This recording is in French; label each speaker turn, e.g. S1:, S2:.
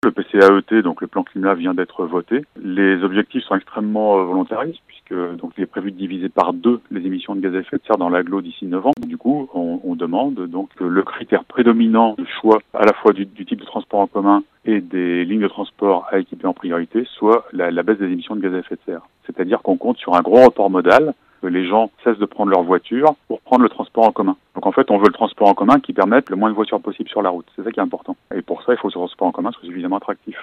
S1: Le PCAET, donc le plan climat, vient d'être voté. Les objectifs sont extrêmement volontaristes puisque donc il est prévu de diviser par 2 les émissions de gaz à effet de serre dans l'agglo d'ici 9 ans. Du coup, on demande donc que le critère prédominant de choix à la fois du type de transport en commun et des lignes de transport à équiper en priorité soit la baisse des émissions de gaz à effet de serre. C'est-à-dire qu'on compte sur un gros report modal, que les gens cessent de prendre leur voiture pour prendre le transport en commun. Donc en fait, on veut le transport en commun qui permette le moins de voitures possible sur la route. C'est ça qui est important. Et pour ça, il faut que ce transport en commun soit suffisamment attractif.